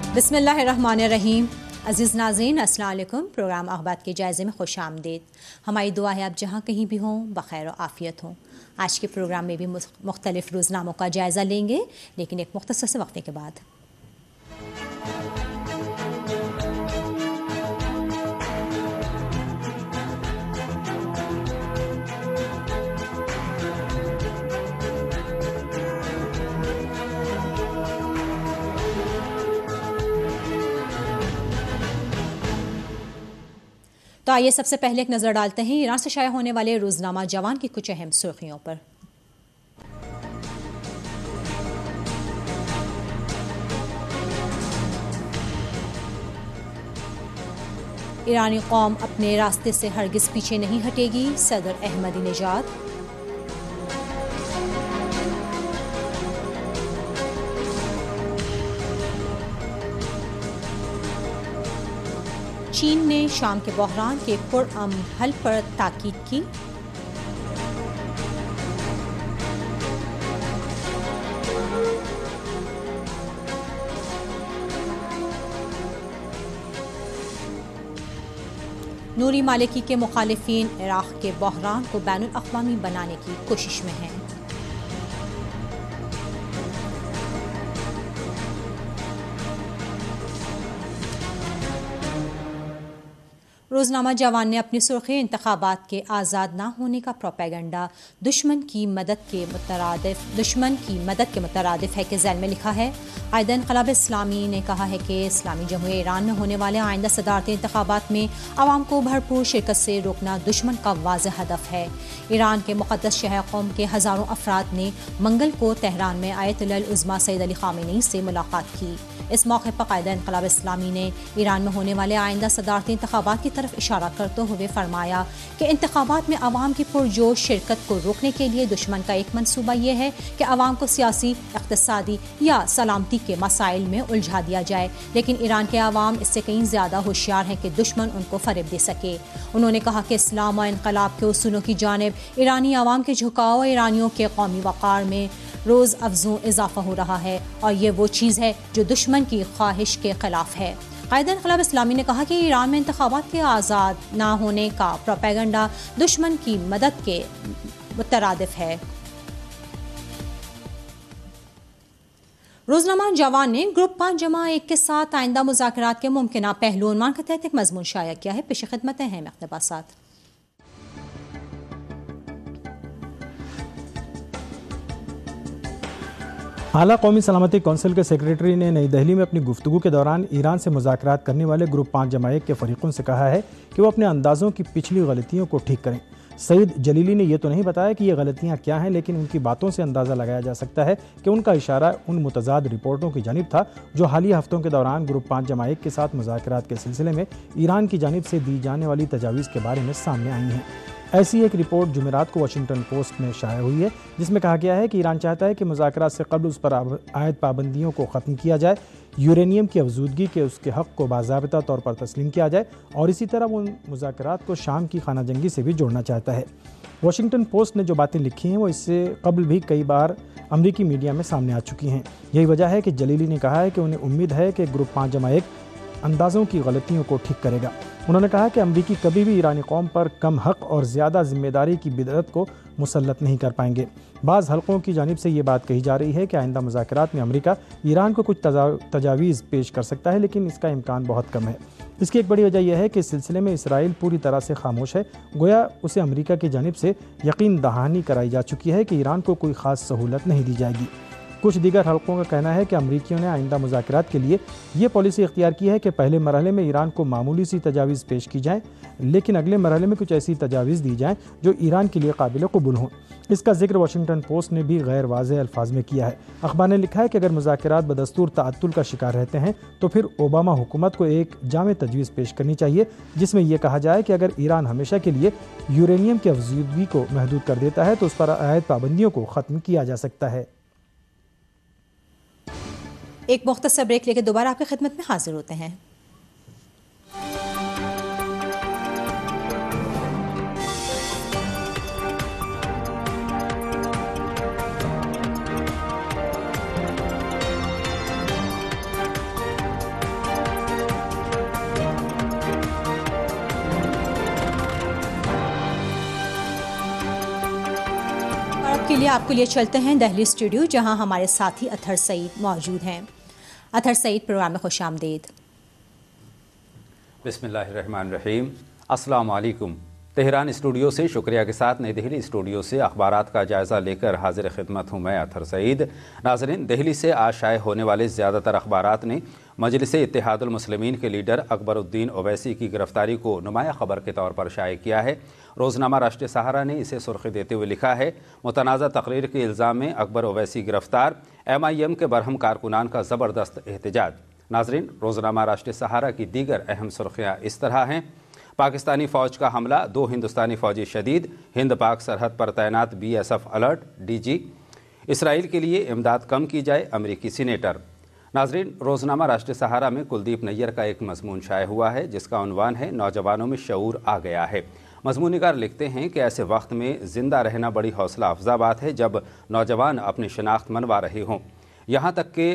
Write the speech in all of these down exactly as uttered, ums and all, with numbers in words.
بسم اللہ الرحمن الرحیم۔ عزیز ناظرین السلام علیکم۔ پروگرام اخبار کے جائزے میں خوش آمدید۔ ہماری دعا ہے آپ جہاں کہیں بھی ہوں بخیر و عافیت ہوں۔ آج کے پروگرام میں بھی مختلف روزناموں کا جائزہ لیں گے، لیکن ایک مختصر سے وقفے کے بعد۔ تو آئیے سب سے پہلے ایک نظر ڈالتے ہیں ایران سے شائع ہونے والے روزنامہ جوان کی کچھ اہم سرخیوں پر۔ ایرانی قوم اپنے راستے سے ہرگز پیچھے نہیں ہٹے گی، صدر احمدی نژاد۔ چین نے شام کے بحران کے پرامن حل پر تاکید کی۔ نوری مالکی کے مخالفین عراق کے بحران کو بین الاقوامی بنانے کی کوشش میں ہیں۔ روزنامہ جوان نے اپنی سرخی انتخابات کے آزاد نہ ہونے کا پروپیگنڈا دشمن کی مدد کے مترادف دشمن کی مدد کے مترادف ہے کے ذیل میں لکھا ہے۔ قائد انقلاب اسلامی نے کہا ہے کہ اسلامی جمہوریہ ایران میں ہونے والے آئندہ صدارتی انتخابات میں عوام کو بھرپور شرکت سے روکنا دشمن کا واضح ہدف ہے۔ ایران کے مقدس شہر قم کے ہزاروں افراد نے منگل کو تہران میں آیت اللہ العظمیٰ سید علی خامنئی سے ملاقات کی۔ اس موقع پر قائد انقلاب اسلامی نے ایران میں ہونے والے آئندہ صدارتی انتخابات کی طرف اشارہ کرتے ہوئے فرمایا کہ انتخابات میں عوام کی پرجوش شرکت کو روکنے کے لیے دشمن کا ایک منصوبہ یہ ہے کہ عوام کو سیاسی، اقتصادی یا سلامتی کے مسائل میں الجھا دیا جائے، لیکن ایران کے عوام اس سے کہیں زیادہ ہوشیار ہیں کہ دشمن ان کو فریب دے سکے۔ انہوں نے کہا کہ اسلام و انقلاب کے اصولوں کی جانب ایرانی عوام کے جھکاؤ ایرانیوں کے قومی وقار میں روز افزوں اضافہ ہو رہا ہے، اور یہ وہ چیز ہے جو دشمن کی خواہش کے خلاف ہے۔ قائد انقلاب اسلامی نے کہا کہ ایران میں انتخابات کے آزاد نہ ہونے کا پروپیگنڈا دشمن کی مدد کے مترادف ہے۔ روزنامہ جوان نے گروپ پانچ جمع ایک کے ساتھ آئندہ مذاکرات کے ممکنہ پہلو عنوان کے تحت ایک مضمون شائع کیا ہے۔ پیش خدمت اہم اقتباسات۔ اعلیٰ قومی سلامتی کونسل کے سیکریٹری نے نئی دہلی میں اپنی گفتگو کے دوران ایران سے مذاکرات کرنے والے گروپ پانچ جمع ایک کے فریقوں سے کہا ہے کہ وہ اپنے اندازوں کی پچھلی غلطیوں کو ٹھیک کریں۔ سعید جلیلی نے یہ تو نہیں بتایا کہ یہ غلطیاں کیا ہیں، لیکن ان کی باتوں سے اندازہ لگایا جا سکتا ہے کہ ان کا اشارہ ان متضاد رپورٹوں کی جانب تھا جو حالیہ ہفتوں کے دوران گروپ پانچ جمع ایک کے ساتھ مذاکرات کے سلسلے میں ایران کی جانب سے دی جانے والی تجاویز کے بارے میں سامنے آئی ہیں۔ ایسی ایک رپورٹ جمعرات کو واشنگٹن پوسٹ میں شائع ہوئی ہے، جس میں کہا گیا ہے کہ ایران چاہتا ہے کہ مذاکرات سے قبل اس پر عائد پابندیوں کو ختم کیا جائے، یورینیم کی افزودگی کے اس کے حق کو باضابطہ طور پر تسلیم کیا جائے، اور اسی طرح وہ مذاکرات کو شام کی خانہ جنگی سے بھی جوڑنا چاہتا ہے۔ واشنگٹن پوسٹ نے جو باتیں لکھی ہیں وہ اس سے قبل بھی کئی بار امریکی میڈیا میں سامنے آ چکی ہیں۔ یہی وجہ ہے کہ جلیلی نے کہا ہے کہ انہیں امید ہے کہ گروپ پانچ جمع ایک اندازوں کی غلطیوں کو ٹھیک کرے گا۔ انہوں نے کہا کہ امریکی کبھی بھی ایرانی قوم پر کم حق اور زیادہ ذمہ داری کی بدعت کو مسلط نہیں کر پائیں گے۔ بعض حلقوں کی جانب سے یہ بات کہی جا رہی ہے کہ آئندہ مذاکرات میں امریکہ ایران کو کچھ تجاویز پیش کر سکتا ہے، لیکن اس کا امکان بہت کم ہے۔ اس کی ایک بڑی وجہ یہ ہے کہ اس سلسلے میں اسرائیل پوری طرح سے خاموش ہے، گویا اسے امریکہ کی جانب سے یقین دہانی کرائی جا چکی ہے کہ ایران کو کوئی خاص سہولت نہیں دی جائے گی۔ کچھ دیگر حلقوں کا کہنا ہے کہ امریکیوں نے آئندہ مذاکرات کے لیے یہ پالیسی اختیار کی ہے کہ پہلے مرحلے میں ایران کو معمولی سی تجاویز پیش کی جائیں، لیکن اگلے مرحلے میں کچھ ایسی تجاویز دی جائیں جو ایران کے لیے قابل قبول ہوں۔ اس کا ذکر واشنگٹن پوسٹ نے بھی غیر واضح الفاظ میں کیا ہے۔ اخبار نے لکھا ہے کہ اگر مذاکرات بدستور تعطل کا شکار رہتے ہیں تو پھر اوباما حکومت کو ایک جامع تجویز پیش کرنی چاہیے، جس میں یہ کہا جائے کہ اگر ایران ہمیشہ کے لیے یورینیم کی افزودگی کو محدود کر دیتا ہے تو اس پر عائد پابندیوں کو ختم کیا جا سکتا ہے۔ ایک مختصر بریک لے کے دوبارہ آپ کی خدمت میں حاضر ہوتے ہیں۔ چلیے آپ کے لیے چلتے ہیں دہلی اسٹوڈیو، جہاں ہمارے ساتھی اطہر سعید موجود ہیں۔ اطہر سعید، پروگرام میں خوش آمدید۔ بسم اللہ الرحمن الرحیم۔ السلام علیکم۔ تہران اسٹوڈیو سے شکریہ کے ساتھ نئی دہلی اسٹوڈیو سے اخبارات کا جائزہ لے کر حاضر خدمت ہوں میں اطہر سعید۔ ناظرین، دہلی سے آج شائع ہونے والے زیادہ تر اخبارات نے مجلس اتحاد المسلمین کے لیڈر اکبر الدین اویسی کی گرفتاری کو نمایاں خبر کے طور پر شائع کیا ہے۔ روزنامہ راشٹریہ سہارا نے اسے سرخی دیتے ہوئے لکھا ہے، متنازع تقریر کے الزام میں اکبر اویسی گرفتار، ایم آئی ایم کے برہم کارکنان کا زبردست احتجاج۔ ناظرین، روزنامہ راشٹریہ سہارا کی دیگر اہم سرخیاں اس طرح ہیں: پاکستانی فوج کا حملہ، دو ہندوستانی فوجی شدید، ہند پاک سرحد پر تعینات B S F alert, D G. Israel کے لیے امداد کم کی جائے، امریکی سینیٹر۔ ناظرین، روزنامہ راشٹریہ سہارا میں کلدیپ نیر کا ایک مضمون شائع ہوا ہے جس کا عنوان ہے نوجوانوں میں شعور آ گیا ہے۔ مضمون نگار لکھتے ہیں کہ ایسے وقت میں زندہ رہنا بڑی حوصلہ افزا بات ہے جب نوجوان اپنی شناخت منوا رہے ہوں، یہاں تک کہ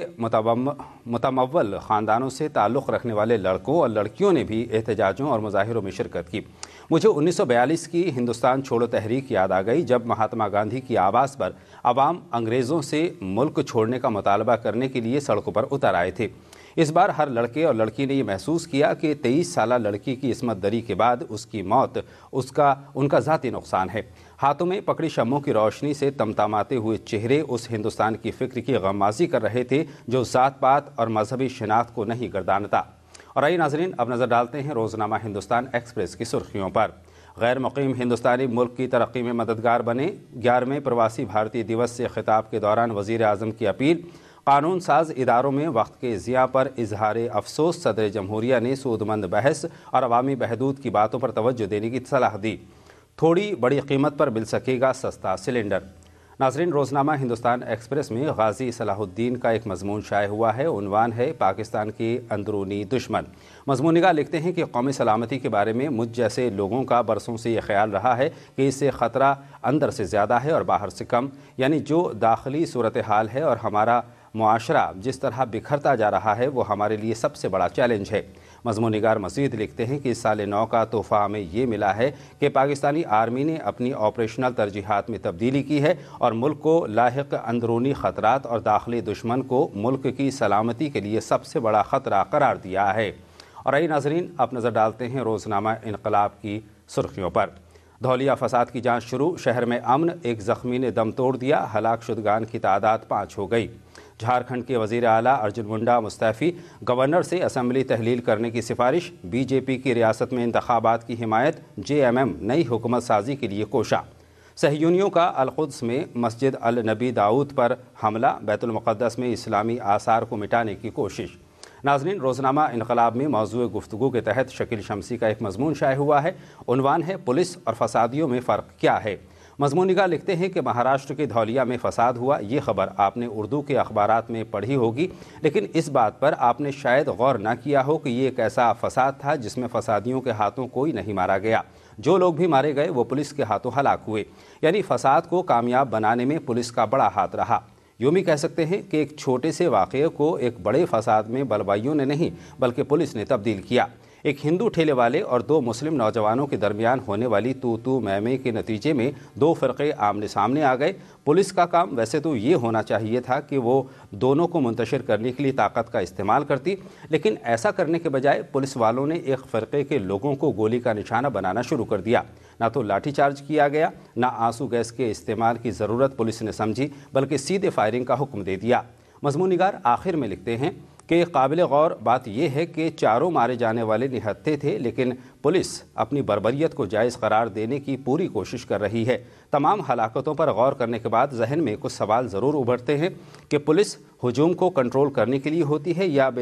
متمول خاندانوں سے تعلق رکھنے والے لڑکوں اور لڑکیوں نے بھی احتجاجوں اور مظاہروں میں شرکت کی۔ مجھے انیس سو بیالیس کی ہندوستان چھوڑو تحریک یاد آ گئی، جب مہاتما گاندھی کی آواز پر عوام انگریزوں سے ملک چھوڑنے کا مطالبہ کرنے کے لیے سڑکوں پر اتر آئے تھے۔ اس بار ہر لڑکے اور لڑکی نے یہ محسوس کیا کہ تیئیس سالہ لڑکی کی عصمت دری کے بعد اس کی موت اس کا ان کا ذاتی نقصان ہے۔ ہاتھوں میں پکڑی شمعوں کی روشنی سے تمتماتے ہوئے چہرے اس ہندوستان کی فکر کی غمازی کر رہے تھے جو ذات پات اور مذہبی شناخت کو نہیں گردانتا۔ اور آئیے ناظرین، اب نظر ڈالتے ہیں روزنامہ ہندوستان ایکسپریس کی سرخیوں پر۔ غیر مقیم ہندوستانی ملک کی ترقی میں مددگار بنے، گیارہویں پرواسی بھارتی دیوس سے خطاب کے دوران وزیر اعظم کی اپیل۔ قانون ساز اداروں میں وقت کے ضیاع پر اظہار افسوس، صدر جمہوریہ نے سود مند بحث اور عوامی بہبود کی باتوں پر توجہ دینے کی صلاح دی۔ تھوڑی بڑی قیمت پر مل سکے گا سستا سلنڈر۔ ناظرین، روزنامہ ہندوستان ایکسپریس میں غازی صلاح الدین کا ایک مضمون شائع ہوا ہے، عنوان ہے پاکستان کے اندرونی دشمن۔ مضمون نگار لکھتے ہیں کہ قومی سلامتی کے بارے میں مجھ جیسے لوگوں کا برسوں سے یہ خیال رہا ہے کہ اس سے خطرہ اندر سے زیادہ ہے اور باہر سے کم، یعنی جو داخلی صورتحال ہے اور ہمارا معاشرہ جس طرح بکھرتا جا رہا ہے وہ ہمارے لیے سب سے بڑا چیلنج ہے۔ مضمون نگار مزید لکھتے ہیں کہ اس سال نو کا تحفہ ہمیں یہ ملا ہے کہ پاکستانی آرمی نے اپنی آپریشنل ترجیحات میں تبدیلی کی ہے اور ملک کو لاحق اندرونی خطرات اور داخلی دشمن کو ملک کی سلامتی کے لیے سب سے بڑا خطرہ قرار دیا ہے۔ اور آئیے ناظرین، اب نظر ڈالتے ہیں روزنامہ انقلاب کی سرخیوں پر۔ دھولیا فساد کی جانچ شروع، شہر میں امن، ایک زخمی نے دم توڑ دیا، ہلاک شدگان کی تعداد پانچ ہو گئی۔ جھارکھنڈ کے وزیر اعلیٰ ارجن منڈا مستعفی، گورنر سے اسمبلی تحلیل کرنے کی سفارش۔ بی جے پی کی ریاست میں انتخابات کی حمایت، جے ایم ایم نئی حکومت سازی کے لیے کوشاں۔ صہیونیوں کا القدس میں مسجد النبی داؤد پر حملہ، بیت المقدس میں اسلامی آثار کو مٹانے کی کوشش۔ ناظرین، روزنامہ انقلاب میں موضوع گفتگو کے تحت شکیل شمسی کا ایک مضمون شائع ہوا ہے، عنوان ہے پولیس اور فسادیوں میں فرق کیا ہے۔ مضمون نگار لکھتے ہیں کہ مہاراشٹر کے دھولیا میں فساد ہوا، یہ خبر آپ نے اردو کے اخبارات میں پڑھی ہوگی، لیکن اس بات پر آپ نے شاید غور نہ کیا ہو کہ یہ ایک ایسا فساد تھا جس میں فسادیوں کے ہاتھوں کوئی نہیں مارا گیا، جو لوگ بھی مارے گئے وہ پولیس کے ہاتھوں ہلاک ہوئے، یعنی فساد کو کامیاب بنانے میں پولیس کا بڑا ہاتھ رہا۔ یوں بھی کہہ سکتے ہیں کہ ایک چھوٹے سے واقعے کو ایک بڑے فساد میں بلوائیوں نے نہیں بلکہ پولیس نے تبدیل کیا۔ ایک ہندو ٹھیلے والے اور دو مسلم نوجوانوں کے درمیان ہونے والی تو تو میں میں کے نتیجے میں دو فرقے آمنے سامنے آ گئے۔ پولیس کا کام ویسے تو یہ ہونا چاہیے تھا کہ وہ دونوں کو منتشر کرنے کے لیے طاقت کا استعمال کرتی، لیکن ایسا کرنے کے بجائے پولیس والوں نے ایک فرقے کے لوگوں کو گولی کا نشانہ بنانا شروع کر دیا۔ نہ تو لاٹھی چارج کیا گیا، نہ آنسو گیس کے استعمال کی ضرورت پولیس نے سمجھی، بلکہ سیدھے فائرنگ کا حکم دے دیا۔ مضمون نگار آخر میں لکھتے ہیں کہ قابل غور بات یہ ہے کہ چاروں مارے جانے والے نہتے تھے، لیکن پولیس اپنی بربریت کو جائز قرار دینے کی پوری کوشش کر رہی ہے۔ تمام ہلاکتوں پر غور کرنے کے بعد ذہن میں کچھ سوال ضرور ابھرتے ہیں کہ پولیس ہجوم کو کنٹرول کرنے کے لیے ہوتی ہے یا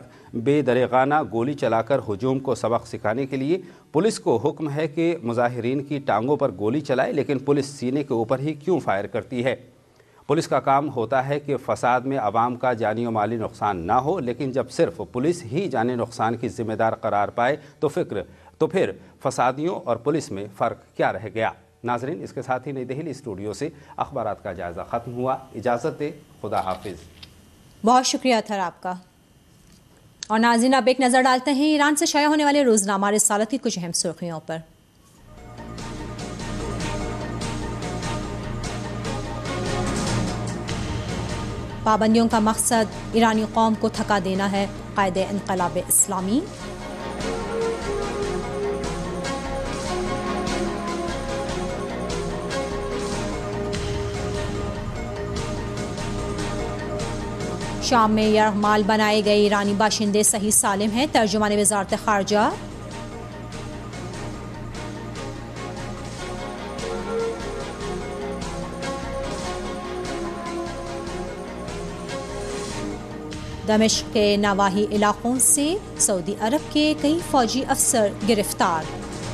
بے دریغانہ گولی چلا کر ہجوم کو سبق سکھانے کے لیے؟ پولیس کو حکم ہے کہ مظاہرین کی ٹانگوں پر گولی چلائے، لیکن پولیس سینے کے اوپر ہی کیوں فائر کرتی ہے؟ پولیس کا کام ہوتا ہے کہ فساد میں عوام کا جانی و مالی نقصان نہ ہو، لیکن جب صرف پولیس ہی جانی نقصان کی ذمہ دار قرار پائے تو فکر تو پھر فسادیوں اور پولیس میں فرق کیا رہ گیا؟ ناظرین، اس کے ساتھ ہی نئی دہلی اسٹوڈیو سے اخبارات کا جائزہ ختم ہوا۔ اجازت دے، خدا حافظ۔ بہت شکریہ تھا آپ کا۔ اور ناظرین، اب ایک نظر ڈالتے ہیں ایران سے شائع ہونے والے روزنامہ رسالت کی کچھ اہم سرخیوں پر۔ پابندیوں کا مقصد ایرانی قوم کو تھکا دینا ہے، قائد انقلاب اسلامی۔ شام میں یرغمال بنائے گئے ایرانی باشندے صحیح سالم ہیں، ترجمان وزارت خارجہ۔ دمشق کے نواحی علاقوں سے سعودی عرب کے کئی فوجی افسر گرفتار۔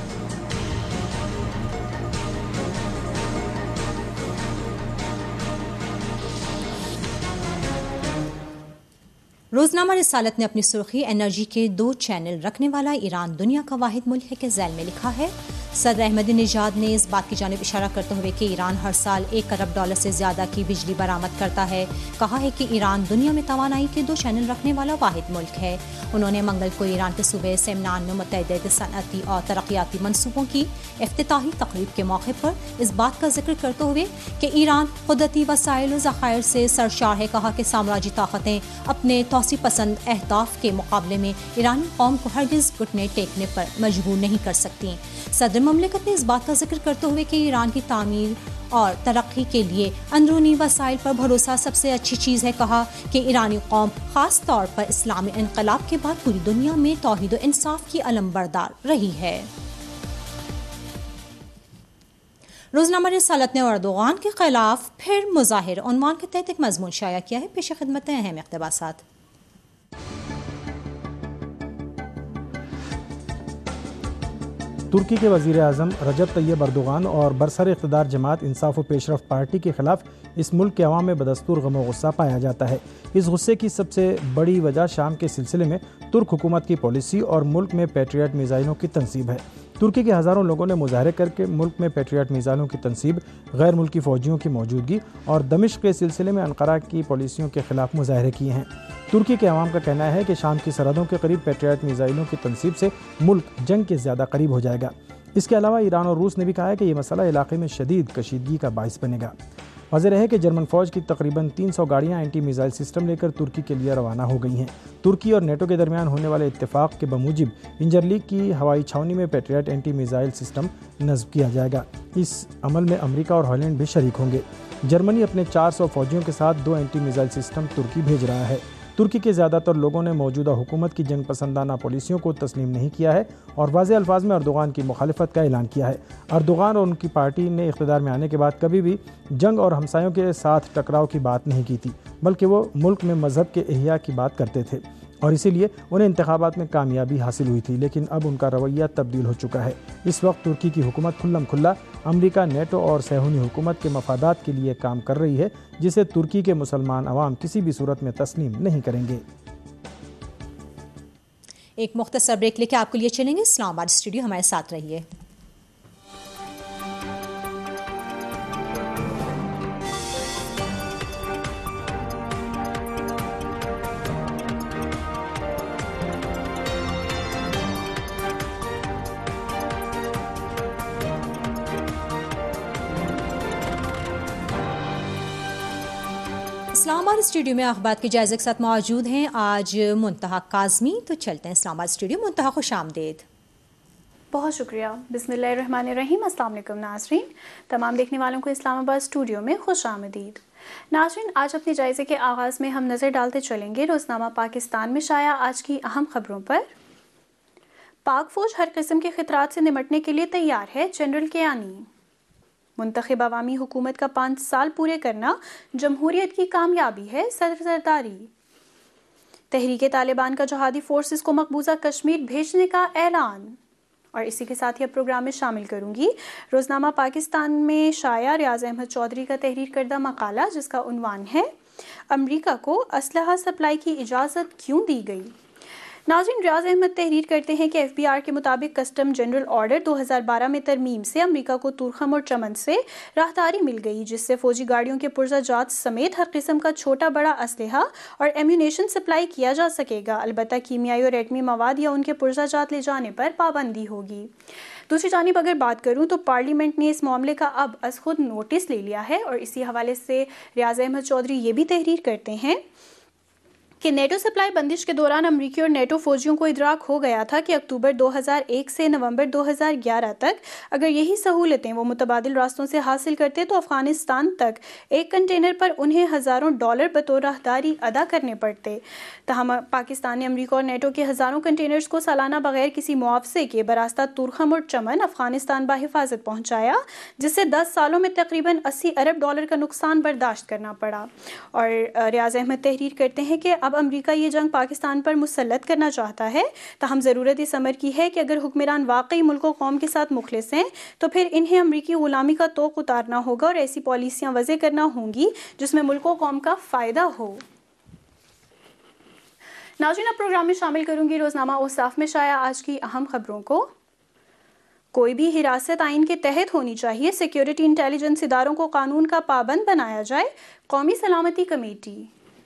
روزنامہ رسالت نے اپنی سرخی انرجی کے دو چینل رکھنے والا ایران دنیا کا واحد ملک ہے کے ذیل میں لکھا ہے۔ صدر احمدی نژاد نے اس بات کی جانب اشارہ کرتے ہوئے کہ ایران ہر سال ایک ارب ڈالر سے زیادہ کی بجلی برآمد کرتا ہے، کہا ہے کہ ایران دنیا میں توانائی کے دو چینل رکھنے والا واحد ملک ہے۔ انہوں نے منگل کو ایران کے صوبے سمنان میں متعدد صنعتی اور ترقیاتی منصوبوں کی افتتاحی تقریب کے موقع پر اس بات کا ذکر کرتے ہوئے کہ ایران قدرتی وسائل و ذخائر سے سرشار ہے، کہا کہ سامراجی طاقتیں اپنے توسیع پسند اہداف کے مقابلے میں ایرانی قوم کو ہرگز گھٹنے ٹیکنے پر مجبور نہیں کر سکتی۔ صدر مملکت نے اس بات کا ذکر کرتے ہوئے کہ ایران کی تعمیر اور ترقی کے لیے اندرونی وسائل پر بھروسہ سب سے اچھی چیز ہے، کہا کہ ایرانی قوم خاص طور پر اسلامی انقلاب کے بعد پوری دنیا میں توحید و انصاف کی علم بردار رہی ہے۔ روزنامہ رسالت نے اردوغان کے خلاف پھر مظاہر عنوان کے تحت ایک مضمون شائع کیا ہے، پیش خدمت اہم اقتباسات۔ ترکی کے وزیر اعظم رجب طیب اردوغان اور برسر اقتدار جماعت انصاف و پیش رفت پارٹی کے خلاف اس ملک کے عوام میں بدستور غم و غصہ پایا جاتا ہے۔ اس غصے کی سب سے بڑی وجہ شام کے سلسلے میں ترک حکومت کی پالیسی اور ملک میں پیٹریٹ میزائلوں کی تنصیب ہے۔ ترکی کے ہزاروں لوگوں نے مظاہرے کر کے ملک میں پیٹریٹ میزائلوں کی تنصیب، غیر ملکی فوجیوں کی موجودگی اور دمشق کے سلسلے میں انقرہ کی پالیسیوں کے خلاف مظاہرے کیے ہیں۔ ترکی کے عوام کا کہنا ہے کہ شام کی سرحدوں کے قریب پیٹریٹ میزائلوں کی تنصیب سے ملک جنگ کے زیادہ قریب ہو جائے گا۔ اس کے علاوہ ایران اور روس نے بھی کہا ہے کہ یہ مسئلہ علاقے میں شدید کشیدگی کا باعث بنے گا۔ واضح ہے کہ جرمن فوج کی تقریباً تین سو گاڑیاں اینٹی میزائل سسٹم لے کر ترکی کے لیے روانہ ہو گئی ہیں۔ ترکی اور نیٹو کے درمیان ہونے والے اتفاق کے بموجب انجرلیک کی ہوائی چھاونی میں پیٹریٹ اینٹی میزائل سسٹم نصب کیا جائے گا۔ اس عمل میں امریکہ اور ہالینڈ بھی شریک ہوں گے۔ جرمنی اپنے چار سو فوجیوں کے ساتھ دو اینٹی میزائل سسٹم ترکی بھیج رہا ہے۔ ترکی کے زیادہ تر لوگوں نے موجودہ حکومت کی جنگ پسندانہ پالیسیوں کو تسلیم نہیں کیا ہے اور واضح الفاظ میں اردوغان کی مخالفت کا اعلان کیا ہے۔ اردوغان اور ان کی پارٹی نے اقتدار میں آنے کے بعد کبھی بھی جنگ اور ہمسایوں کے ساتھ ٹکراؤ کی بات نہیں کی تھی، بلکہ وہ ملک میں مذہب کے احیاء کی بات کرتے تھے اور اسی لیے انہیں انتخابات میں کامیابی حاصل ہوئی تھی، لیکن اب ان کا رویہ تبدیل ہو چکا ہے۔ اس وقت ترکی کی حکومت کھلم کھلا امریکہ، نیٹو اور صہیونی حکومت کے مفادات کے لیے کام کر رہی ہے، جسے ترکی کے مسلمان عوام کسی بھی صورت میں تسلیم نہیں کریں گے۔ ایک مختصر بریک لے کے آپ کے لیے چلیں گے اسلام آباد اسٹوڈیو، ہمارے ساتھ رہیے۔ اسلام آباد اسٹوڈیو میں اخبار کے جائزے کے ساتھ موجود ہیں آج منتہا کاظمی۔ تو چلتے ہیں اسلام آباد اسٹوڈیو۔ منتہا خوش آمدید۔ بہت شکریہ۔ بسم اللہ الرحمن الرحیم۔ السلام علیکم ناظرین، تمام دیکھنے والوں کو اسلام آباد اسٹوڈیو میں خوش آمدید۔ ناظرین، آج اپنے جائزے کے آغاز میں ہم نظر ڈالتے چلیں گے روزنامہ پاکستان میں شائع آج کی اہم خبروں پر۔ پاک فوج ہر قسم کے خطرات سے نمٹنے کے لیے تیار ہے، جنرل کیانی۔ منتخب عوامی حکومت کا پانچ سال پورے کرنا جمہوریت کی کامیابی ہے، صدر زرداری۔ تحریک طالبان کا جہادی فورسز کو مقبوضہ کشمیر بھیجنے کا اعلان۔ اور اسی کے ساتھ ہی اب پروگرام میں شامل کروں گی روزنامہ پاکستان میں شائع ریاض احمد چودھری کا تحریر کردہ مقالہ، جس کا عنوان ہے امریکہ کو اسلحہ سپلائی کی اجازت کیوں دی گئی۔ ناظرین، ریاض احمد تحریر کرتے ہیں کہ ایف بی آر کے مطابق کسٹم جنرل آرڈر دو ہزار بارہ میں ترمیم سے امریکہ کو تورخم اور چمن سے راہداری مل گئی، جس سے فوجی گاڑیوں کے پرزہ جات سمیت ہر قسم کا چھوٹا بڑا اسلحہ اور ایمیونیشن سپلائی کیا جا سکے گا، البتہ کیمیائی اور ایٹمی مواد یا ان کے پرزہ جات لے جانے پر پابندی ہوگی۔ دوسری جانب اگر بات کروں تو پارلیمنٹ نے اس معاملے کا اب از خود نوٹس لے لیا ہے، اور اسی حوالے سے ریاض احمد چودھری یہ بھی تحریر کرتے ہیں کہ نیٹو سپلائی بندش کے دوران امریکی اور نیٹو فوجیوں کو ادراک ہو گیا تھا کہ اکتوبر دو ہزار ایک سے نومبر دو ہزار گیارہ تک اگر یہی سہولتیں وہ متبادل راستوں سے حاصل کرتے تو افغانستان تک ایک کنٹینر پر انہیں ہزاروں ڈالر بطور راہداری ادا کرنے پڑتے۔ تاہم پاکستان نے امریکہ اور نیٹو کے ہزاروں کنٹینرز کو سالانہ بغیر کسی معاوضے کے براستہ تورخم اور چمن افغانستان بحفاظت پہنچایا، جس سے دس سالوں میں تقریباً اسی ارب ڈالر کا نقصان برداشت کرنا پڑا۔ اور ریاض احمد تحریر کرتے ہیں کہ اب امریکہ یہ جنگ پاکستان پر مسلط کرنا چاہتا ہے، تاہم ضرورت اس امر کی ہے کہ اگر حکمران واقعی ملک و قوم کے ساتھ مخلص ہیں تو پھر انہیں امریکی غلامی کا طوق اتارنا ہوگا اور ایسی پالیسیاں وضع کرنا ہوں گی جس میں ملک و قوم کا فائدہ ہو۔ ناظرین، اب پروگرام میں شامل کروں گی روزنامہ اوصاف میں شائع آج کی اہم خبروں کو۔ کوئی بھی حراست آئین کے تحت ہونی چاہیے، سیکیورٹی انٹیلیجنس اداروں کو قانون کا پابند بنایا جائے، قومی سلامتی کمیٹی۔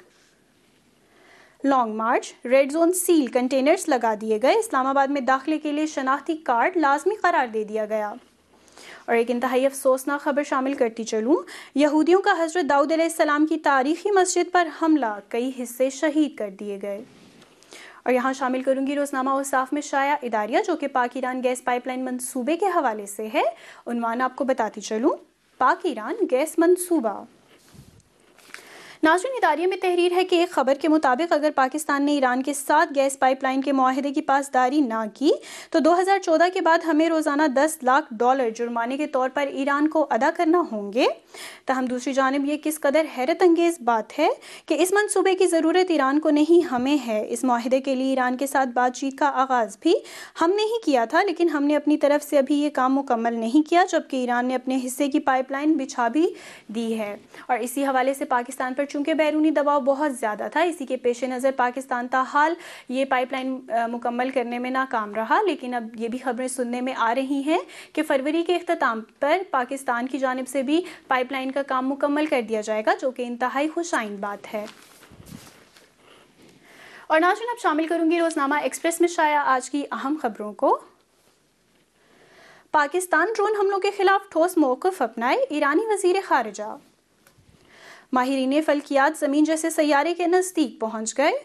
Long march, red zone seal, containers لگا دیے گئے، اسلام آباد میں داخلے کے لیے شناختی کارڈ لازمی قرار دے دیا گیا۔ اور ایک انتہائی افسوسناک خبر شامل کرتی چلوں، یہودیوں کا حضرت داؤد علیہ السلام کی تاریخی مسجد پر حملہ، کئی حصے شہید کر دیے گئے۔ اور یہاں شامل کروں گی روزنامہ اوصاف میں شائع اداریہ جو کہ پاک ایران گیس پائپ لائن منصوبے کے حوالے سے ہے۔ عنوان آپ کو بتاتی چلوں، پاک ایران گیس منصوبہ۔ ناظرین، اداریہ میں تحریر ہے کہ ایک خبر کے مطابق اگر پاکستان نے ایران کے ساتھ گیس پائپ لائن کے معاہدے کی پاسداری نہ کی تو دو ہزار چودہ کے بعد ہمیں روزانہ دس لاکھ ڈالر جرمانے کے طور پر ایران کو ادا کرنا ہوں گے۔ تاہم دوسری جانب یہ کس قدر حیرت انگیز بات ہے کہ اس منصوبے کی ضرورت ایران کو نہیں، ہمیں ہے۔ اس معاہدے کے لیے ایران کے ساتھ بات چیت کا آغاز بھی ہم نے ہی کیا تھا، لیکن ہم نے اپنی طرف سے ابھی یہ کام مکمل نہیں کیا، جبکہ ایران نے اپنے حصے کی پائپ لائن بچھا بھی دی ہے۔ اور اسی حوالے سے پاکستان پر چونکہ بیرونی دباؤ بہت زیادہ تھا، اسی کے پیش نظر پاکستان تاحال یہ پائپ لائن مکمل کرنے میں ناکام رہا، لیکن اب یہ بھی خبریں سننے میں آ رہی ہیں کہ فروری کے اختتام پر پاکستان کی جانب سے بھی پائپ لائن کا کام مکمل کر دیا جائے گا، جو کہ انتہائی خوش آئند بات ہے۔ اور ناظرین، اب شامل کروں گی روزنامہ ایکسپریس میں شائع آج کی اہم خبروں کو۔ پاکستان ڈرون حملوں کے خلاف ٹھوس موقف اپنائے، ایرانی وزیر خارجہ۔ ماہرین فلکیات زمین جیسے سیارے کے نزدیک پہنچ گئے۔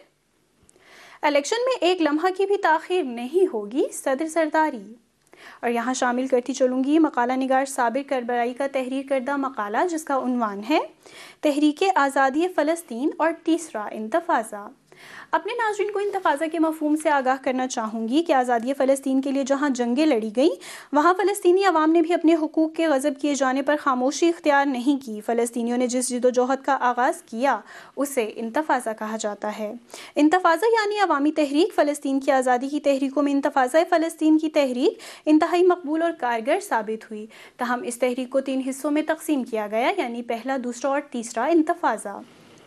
الیکشن میں ایک لمحہ کی بھی تاخیر نہیں ہوگی، صدر زرداری۔ اور یہاں شامل کرتی چلوں گی مقالہ نگار صابر کربلائی کا تحریر کردہ مقالہ جس کا عنوان ہے تحریک آزادی فلسطین اور تیسرا انتفاضہ۔ اپنے ناظرین کو انتفاضہ کے مفہوم سے آگاہ کرنا چاہوں گی کہ آزادی فلسطین کے لیے جہاں جنگیں لڑی گئیں وہاں فلسطینی عوام نے بھی اپنے حقوق کے غصب کیے جانے پر خاموشی اختیار نہیں کی۔ فلسطینیوں نے جس جدوجہد کا آغاز کیا اسے انتفاضہ کہا جاتا ہے۔ انتفاضہ یعنی عوامی تحریک۔ فلسطین کی آزادی کی تحریکوں میں انتفاضہ فلسطین کی تحریک انتہائی مقبول اور کارگر ثابت ہوئی۔ تاہم اس تحریک کو تین حصوں میں تقسیم کیا گیا، یعنی پہلا، دوسرا اور تیسرا انتفاضہ۔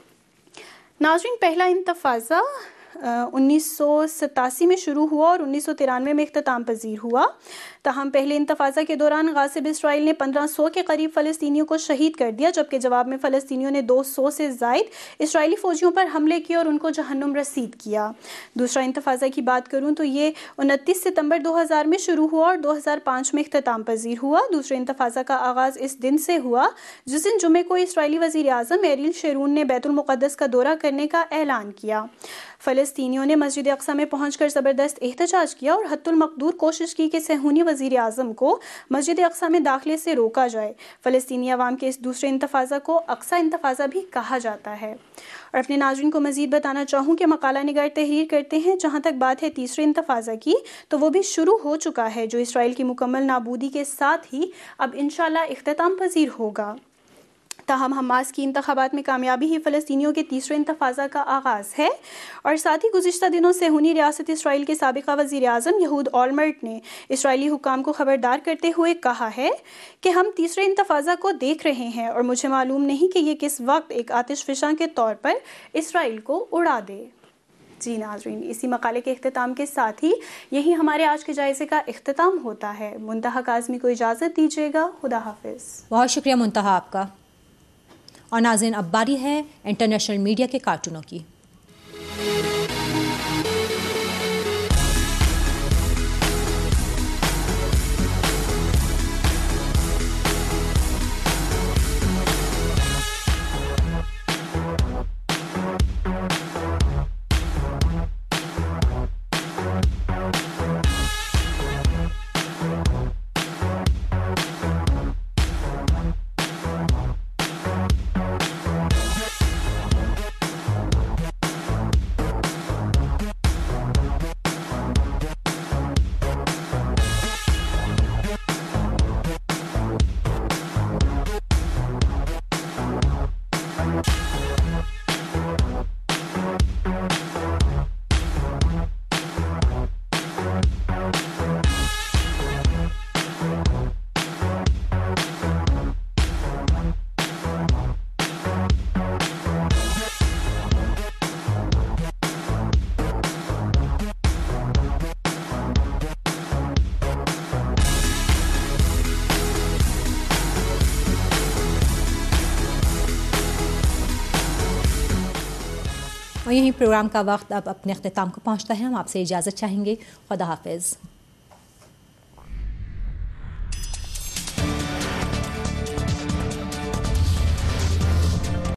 ناظرین، پہلا انتفاضہ انیس سو ستاسی میں شروع ہوا اور انیس سو ترانوے میں اختتام پذیر ہوا۔ تاہم پہلے انتفاضہ کے دوران غاصب اسرائیل نے پندرہ سو کے قریب فلسطینیوں کو شہید کر دیا، جبکہ جواب میں فلسطینیوں نے دو سو سے زائد اسرائیلی فوجیوں پر حملے کیے اور ان کو جہنم رسید کیا۔ دوسرا انتفاضہ کی بات کروں تو یہ انتیس ستمبر دو ہزار میں شروع ہوا اور دو ہزار پانچ میں اختتام پذیر ہوا۔ دوسرے انتفاضہ کا آغاز اس دن سے ہوا جس دن جمعے کو اسرائیلی وزیر اعظم ایریل شیرون نے بیت المقدس کا دورہ کرنے کا اعلان کیا۔ فلسطینیوں نے مسجد اقصی میں پہنچ کر زبردست احتجاج کیا اور حتی المقدور کوشش کی کہ صہیونی وزیر اعظم کو مسجد اقصی میں داخلے سے روکا جائے۔ فلسطینی عوام کے اس دوسرے انتفاضہ کو اقصی انتفاضہ بھی کہا جاتا ہے۔ اور اپنے ناظرین کو مزید بتانا چاہوں کہ مقالہ نگار تحریر کرتے ہیں جہاں تک بات ہے تیسرے انتفاضہ کی تو وہ بھی شروع ہو چکا ہے، جو اسرائیل کی مکمل نابودی کے ساتھ ہی اب انشاءاللہ اختتام پذیر ہوگا۔ تاہم حماس کی انتخابات میں کامیابی ہی فلسطینیوں کے تیسرے انتفاضہ کا آغاز ہے۔ اور ساتھ ہی گزشتہ دنوں صہیونی ریاست اسرائیل کے سابقہ وزیر اعظم یہود اولمرٹ نے اسرائیلی حکام کو خبردار کرتے ہوئے کہا ہے کہ ہم تیسرے انتفاضہ کو دیکھ رہے ہیں اور مجھے معلوم نہیں کہ یہ کس وقت ایک آتش فشاں کے طور پر اسرائیل کو اڑا دے۔ جی ناظرین، اسی مقالے کے اختتام کے ساتھ ہی یہی ہمارے آج کے جائزے کا اختتام ہوتا ہے۔ منتہا کاظمی کو اجازت دیجیے گا، خدا حافظ۔ بہت شکریہ منتہا آپ کا۔ اور ناظرین، اب باری ہے انٹرنیشنل میڈیا کے کارٹونوں کی۔ اور یہی پروگرام کا وقت اب اپنے اختتام کو پہنچتا ہے۔ ہم آپ سے اجازت چاہیں گے، خدا حافظ۔